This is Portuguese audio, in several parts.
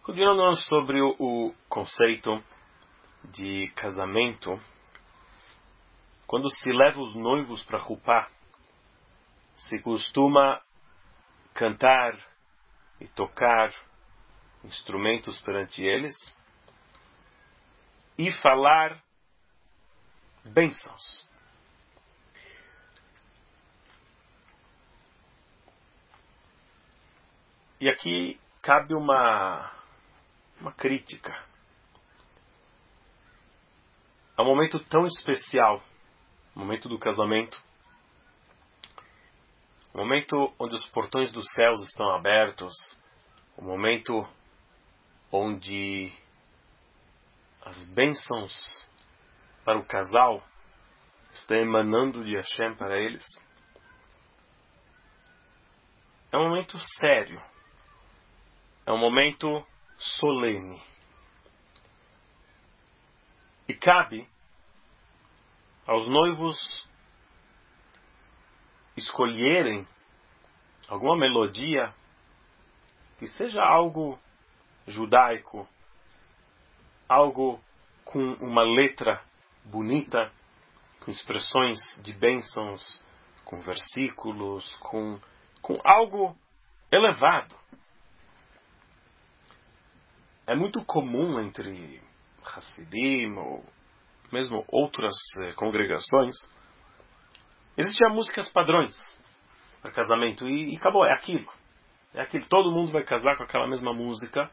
Continuando sobre o conceito de casamento, quando se leva os noivos para Chupá, se costuma cantar e tocar instrumentos perante eles e falar bênçãos. E aqui cabe uma crítica. É um momento tão especial, o momento do casamento, o momento onde os portões dos céus estão abertos, o momento onde as bênçãos para o casal estão emanando de Hashem para eles. É um momento sério, é um momento solene. E cabe aos noivos escolherem alguma melodia que seja algo judaico, algo com uma letra bonita, com expressões de bênçãos, com versículos, com algo elevado. É muito comum entre Hassidim ou mesmo outras congregações, existem músicas padrões para casamento e acabou, é aquilo. É aquilo, todo mundo vai casar com aquela mesma música,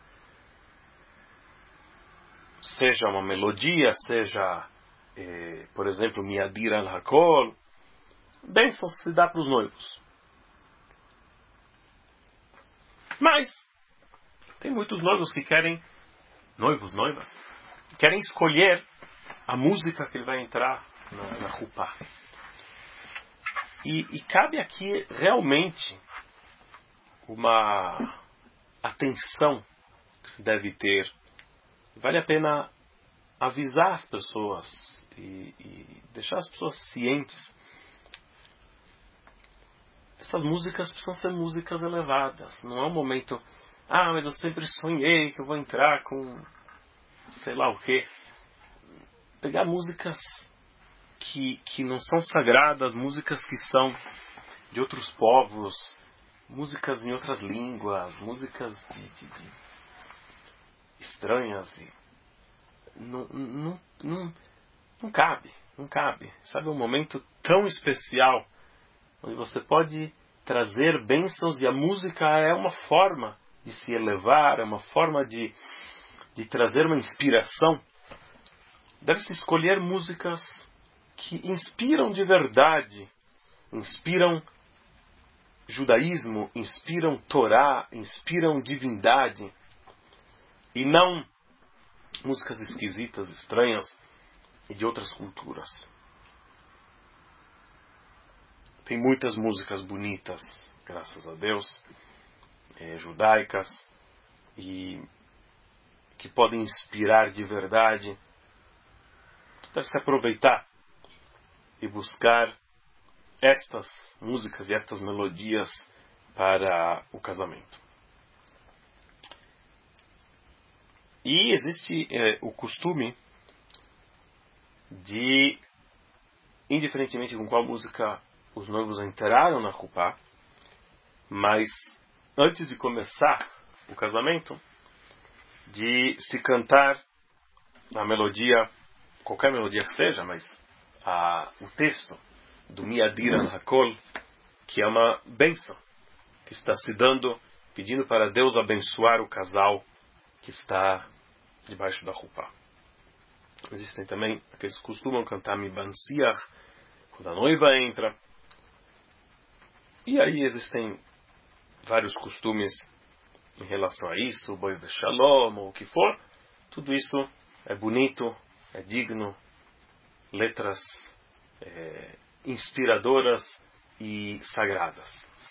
seja uma melodia, seja, por exemplo, Miadir al-Hakol, bênção se dá para os noivos. Mas tem muitos noivos que querem, noivas, querem escolher a música que ele vai entrar na Chupá. E cabe aqui realmente uma atenção que se deve ter. Vale a pena avisar as pessoas e deixar as pessoas cientes. Essas músicas precisam ser músicas elevadas. Não é um momento, mas eu sempre sonhei que eu vou entrar com sei lá o quê. Pegar músicas que não são sagradas, músicas que são de outros povos, músicas em outras línguas, músicas de estranhas. Não cabe. Sabe, um momento tão especial, onde você pode trazer bênçãos e a música é uma forma de se elevar, é uma forma de trazer uma inspiração. Deve-se escolher músicas que inspiram de verdade, inspiram judaísmo, inspiram Torá, inspiram divindade, e não músicas esquisitas, estranhas e de outras culturas. Tem muitas músicas bonitas, graças a Deus, judaicas, e que podem inspirar de verdade. Deve se aproveitar e buscar estas músicas e estas melodias para o casamento. E existe o costume de, indiferentemente com qual música os noivos entraram na Chupá, mas antes de começar o casamento, de se cantar a melodia, qualquer melodia que seja, mas o texto do Miadir al-Hakol, que é uma bênção que está se dando, pedindo para Deus abençoar o casal que está debaixo da Chupá. Existem também aqueles que costumam cantar Mibansiach quando a noiva entra. E aí existem vários costumes em relação a isso, Boi Veshalom, ou o que for. Tudo isso é bonito, é digno, letras inspiradoras e sagradas.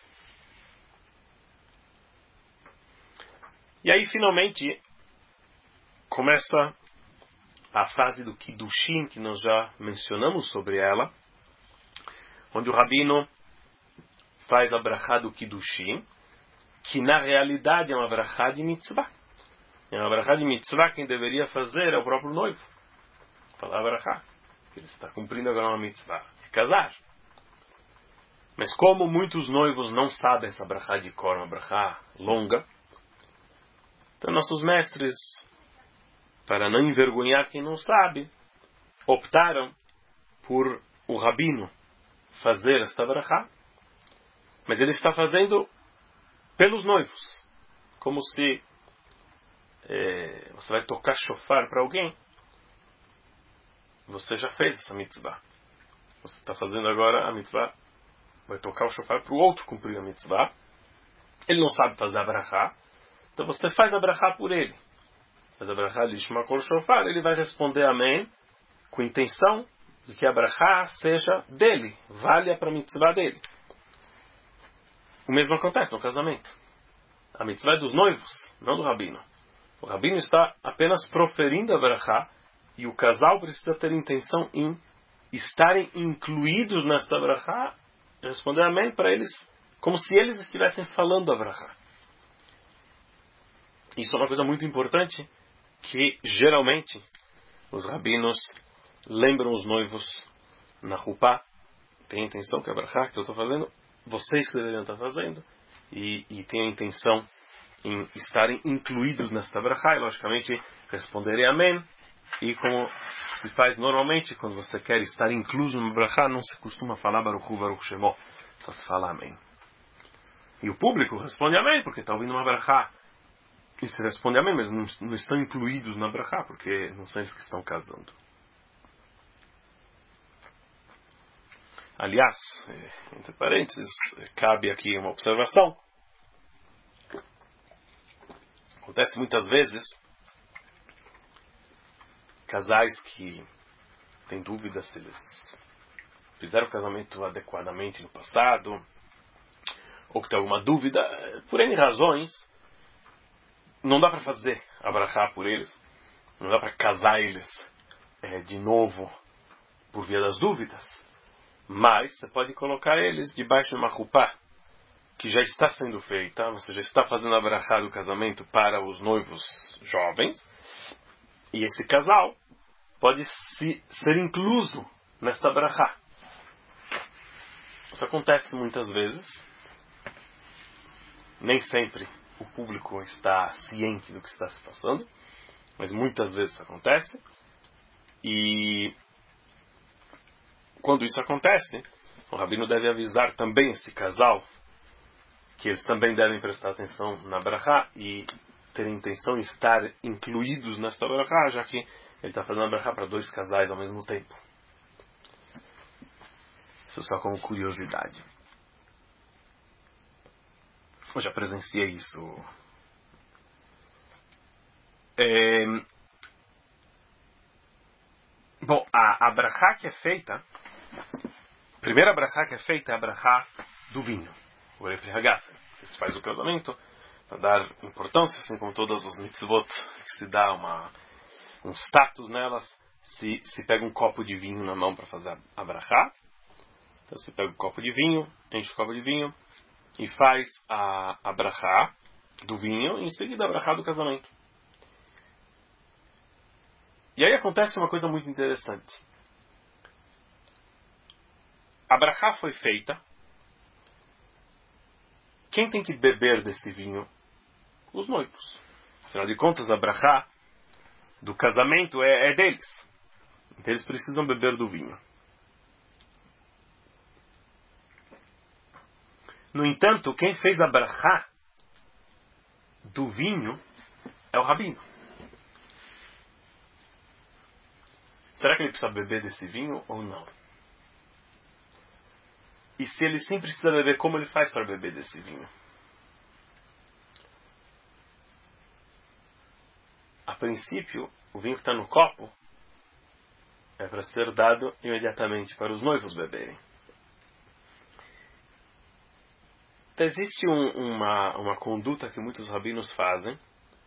E aí finalmente começa a fase do Kiddushin, que nós já mencionamos sobre ela, onde o Rabino faz a brachá do Kiddushin, que na realidade é uma brachá de mitzvah. É uma brachá de mitzvah, quem deveria fazer é o próprio noivo. Falar brachá. Ele está cumprindo agora uma mitzvah de casar. Mas como muitos noivos não sabem essa brachá de cor, uma brachá longa, então nossos mestres, para não envergonhar quem não sabe, optaram por o rabino fazer esta brachá, mas ele está fazendo pelos noivos, como se você vai tocar shofar para alguém, você já fez essa mitzvah, você está fazendo agora a mitzvah, vai tocar o shofar para o outro cumprir a mitzvah, ele não sabe fazer a brachá, então você faz a brachá por ele, faz a brachá lishma kol shofar, ele vai responder amém, com intenção de que a brachá seja dele, valha para a mitzvah dele. O mesmo acontece no casamento. A mitzvah é dos noivos, não do rabino. O rabino está apenas proferindo a brachá e o casal precisa ter intenção em estarem incluídos nesta brachá, responder amém para eles, como se eles estivessem falando a brachá. Isso é uma coisa muito importante que geralmente os rabinos lembram os noivos na Rupá, tem a intenção que a brachá que eu estou fazendo, vocês que deveriam estar fazendo, e tem a intenção em estarem incluídos nesta brachá, e logicamente responderem amém, e como se faz normalmente, quando você quer estar incluso no brachá, não se costuma falar Baruch Hu, Baruch Shemo, só se fala amém. E o público responde amém, porque está ouvindo uma brachá, e se responde amém, mas não estão incluídos na brachá, porque não são eles que estão casando. Aliás, entre parênteses, cabe aqui uma observação. Acontece muitas vezes casais que têm dúvidas se eles fizeram o casamento adequadamente no passado, ou que tem alguma dúvida, por N razões, não dá para fazer a brachá por eles, não dá para casar eles de novo por via das dúvidas, mas você pode colocar eles debaixo de uma rupá que já está sendo feita, você já está fazendo a brachá do casamento para os noivos jovens, e esse casal pode ser incluso nesta brachá. Isso acontece muitas vezes, nem sempre o público está ciente do que está se passando, mas muitas vezes isso acontece, e quando isso acontece, o rabino deve avisar também esse casal que eles também devem prestar atenção na brachá e ter a intenção de estar incluídos nesta brachá, já que ele está fazendo a brachá para dois casais ao mesmo tempo. Isso só como curiosidade. Eu já presenciei isso. Bom, a brachá que é feita, a primeira brachá que é feita é a brachá do vinho, o Refri Hagafen. Se faz o casamento para dar importância, assim como todas as mitzvot, que se dá um status nelas, se pega um copo de vinho na mão para fazer a brachá. Então você pega um copo de vinho, enche o copo de vinho e faz a brachá do vinho e em seguida a brachá do casamento. E aí acontece uma coisa muito interessante. A brachá foi feita. Quem tem que beber desse vinho? Os noivos. Afinal de contas, a brachá do casamento é deles. Então eles precisam beber do vinho. No entanto, quem fez a brachá do vinho é o rabino. Será que ele precisa beber desse vinho ou não? E se ele sim precisa beber, como ele faz para beber desse vinho? A princípio, o vinho que está no copo é para ser dado imediatamente para os noivos beberem. Então existe uma conduta que muitos rabinos fazem,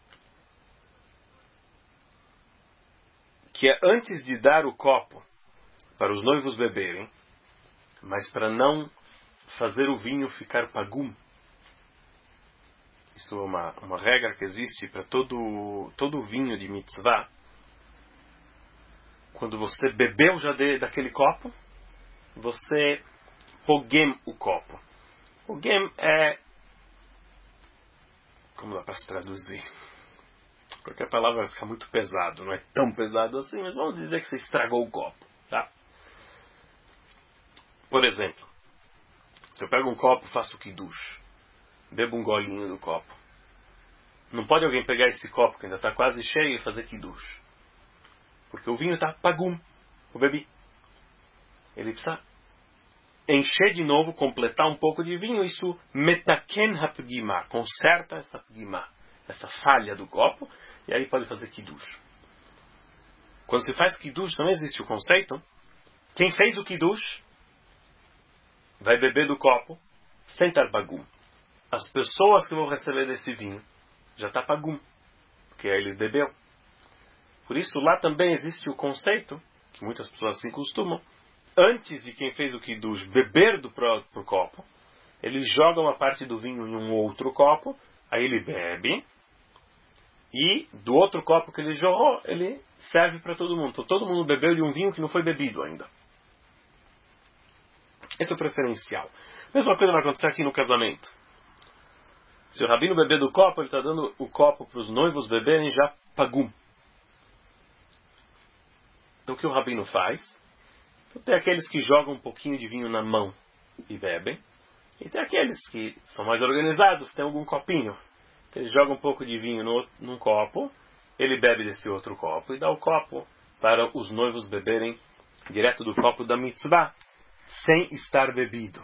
que é antes de dar o copo para os noivos beberem, mas para não fazer o vinho ficar pagum, isso é uma regra que existe para todo vinho de mitzvah. Quando você bebeu já daquele copo, você pogem o copo. Pogem é... Como dá para se traduzir? Qualquer palavra vai ficar muito pesado. Não é tão pesado assim, mas vamos dizer que você estragou o copo. Tá? Por exemplo, se eu pego um copo e faço kiddush, bebo um golinho do copo. Não pode alguém pegar esse copo que ainda está quase cheio e fazer kiddush. Porque o vinho está pagum. Eu bebi. Ele precisa encher de novo, completar um pouco de vinho. Isso metaken hapgima. Conserta essa pgima, essa falha do copo. E aí pode fazer kiddush. Quando se faz kiddush, não existe o conceito. Quem fez o kiddush vai beber do copo sem estar pagum. As pessoas que vão receber desse vinho já está pagum, porque ele bebeu. Por isso lá também existe o conceito, que muitas pessoas assim costumam, antes de quem fez o kiddush beber do próprio copo, ele joga uma parte do vinho em um outro copo, aí ele bebe, e do outro copo que ele jorrou, ele serve para todo mundo. Então todo mundo bebeu de um vinho que não foi bebido ainda. Esse é o preferencial. Mesma coisa vai acontecer aqui no casamento. Se o rabino beber do copo, ele está dando o copo para os noivos beberem já pagum. Então o que o rabino faz? Então, tem aqueles que jogam um pouquinho de vinho na mão e bebem. E tem aqueles que são mais organizados, tem algum copinho. Então, ele joga um pouco de vinho num copo, ele bebe desse outro copo e dá o copo para os noivos beberem direto do copo da mitzvah, sem estar bebido.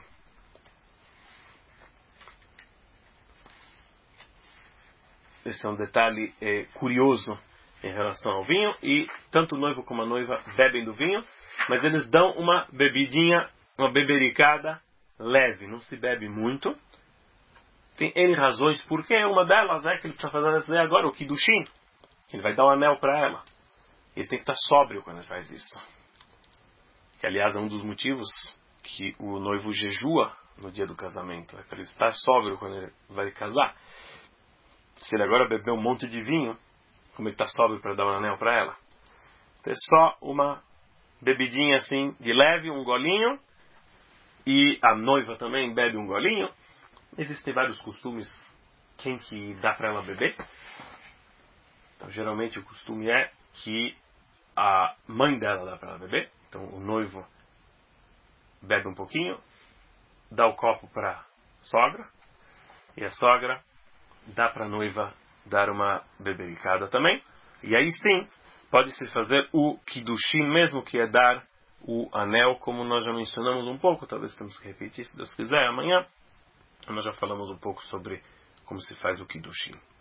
Esse é um detalhe curioso em relação ao vinho. E tanto o noivo como a noiva bebem do vinho, mas eles dão uma bebidinha, uma bebericada leve. Não se bebe muito. Tem N razões porque uma delas é que ele precisa fazer agora o kiddushin. Ele vai dar um anel para ela. Ele tem que estar sóbrio quando ele faz isso. Que aliás é um dos motivos que o noivo jejua no dia do casamento. É para ele estar sóbrio quando ele vai casar. Se ele agora beber um monte de vinho, como ele está sóbrio para dar um anel para ela, então é só uma bebidinha assim de leve, um golinho, e a noiva também bebe um golinho. Existem vários costumes quem que dá para ela beber. Então geralmente o costume é que a mãe dela dá para ela beber. Então o noivo bebe um pouquinho, dá o copo para a sogra, e a sogra dá para a noiva dar uma bebericada também. E aí sim, pode-se fazer o kiddushin mesmo, que é dar o anel, como nós já mencionamos um pouco. Talvez temos que repetir, se Deus quiser, amanhã. Nós já falamos um pouco sobre como se faz o kiddushin.